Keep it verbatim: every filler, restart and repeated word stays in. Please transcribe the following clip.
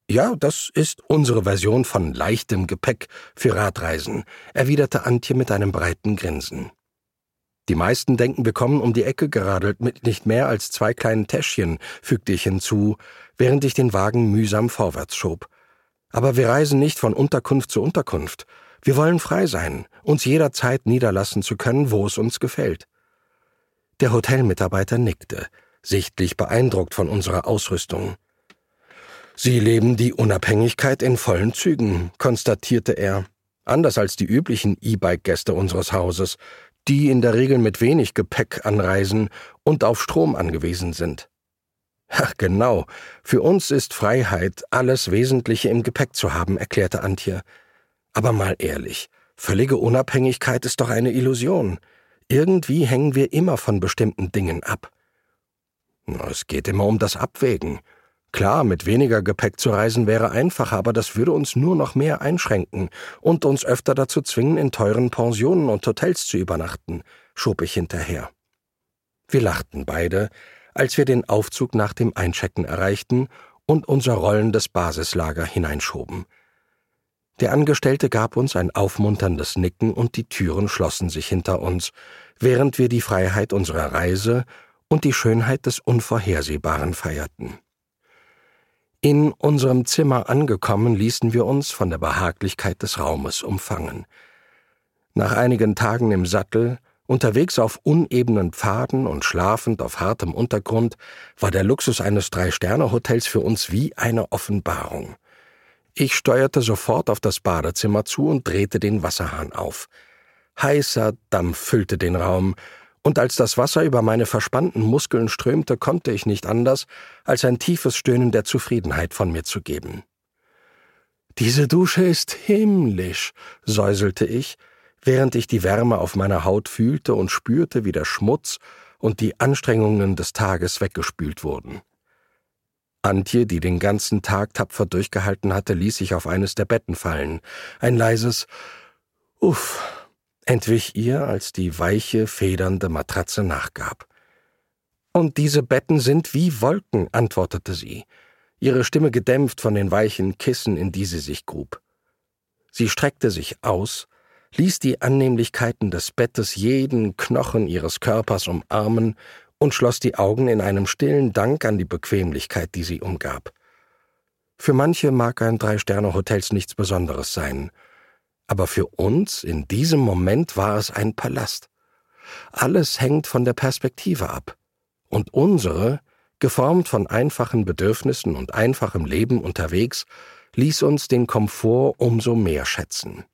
Ja, das ist unsere Version von leichtem Gepäck für Radreisen, erwiderte Antje mit einem breiten Grinsen. Die meisten denken, wir kommen um die Ecke geradelt mit nicht mehr als zwei kleinen Täschchen, fügte ich hinzu, während ich den Wagen mühsam vorwärts schob. Aber wir reisen nicht von Unterkunft zu Unterkunft. Wir wollen frei sein, uns jederzeit niederlassen zu können, wo es uns gefällt. Der Hotelmitarbeiter nickte, sichtlich beeindruckt von unserer Ausrüstung. »Sie leben die Unabhängigkeit in vollen Zügen«, konstatierte er, anders als die üblichen E-Bike-Gäste unseres Hauses, die in der Regel mit wenig Gepäck anreisen und auf Strom angewiesen sind. »Ach genau, für uns ist Freiheit, alles Wesentliche im Gepäck zu haben«, erklärte Antje. »Aber mal ehrlich, völlige Unabhängigkeit ist doch eine Illusion. Irgendwie hängen wir immer von bestimmten Dingen ab.« »Es geht immer um das Abwägen. Klar, mit weniger Gepäck zu reisen wäre einfacher, aber das würde uns nur noch mehr einschränken und uns öfter dazu zwingen, in teuren Pensionen und Hotels zu übernachten«, schob ich hinterher. Wir lachten beide, als wir den Aufzug nach dem Einchecken erreichten und unser rollendes Basislager hineinschoben. Der Angestellte gab uns ein aufmunterndes Nicken und die Türen schlossen sich hinter uns, während wir die Freiheit unserer Reise und die Schönheit des Unvorhersehbaren feierten. In unserem Zimmer angekommen, ließen wir uns von der Behaglichkeit des Raumes umfangen. Nach einigen Tagen im Sattel, unterwegs auf unebenen Pfaden und schlafend auf hartem Untergrund, war der Luxus eines Drei-Sterne-Hotels für uns wie eine Offenbarung. Ich steuerte sofort auf das Badezimmer zu und drehte den Wasserhahn auf. Heißer Dampf füllte den Raum, und als das Wasser über meine verspannten Muskeln strömte, konnte ich nicht anders, als ein tiefes Stöhnen der Zufriedenheit von mir zu geben. »Diese Dusche ist himmlisch«, säuselte ich, während ich die Wärme auf meiner Haut fühlte und spürte, wie der Schmutz und die Anstrengungen des Tages weggespült wurden. Antje, die den ganzen Tag tapfer durchgehalten hatte, ließ sich auf eines der Betten fallen. Ein leises »Uff« entwich ihr, als die weiche, federnde Matratze nachgab. »Und diese Betten sind wie Wolken«, antwortete sie, ihre Stimme gedämpft von den weichen Kissen, in die sie sich grub. Sie streckte sich aus, ließ die Annehmlichkeiten des Bettes jeden Knochen ihres Körpers umarmen und schloss die Augen in einem stillen Dank an die Bequemlichkeit, die sie umgab. Für manche mag ein Drei-Sterne-Hotels nichts Besonderes sein, aber für uns in diesem Moment war es ein Palast. Alles hängt von der Perspektive ab, und unsere, geformt von einfachen Bedürfnissen und einfachem Leben unterwegs, ließ uns den Komfort umso mehr schätzen.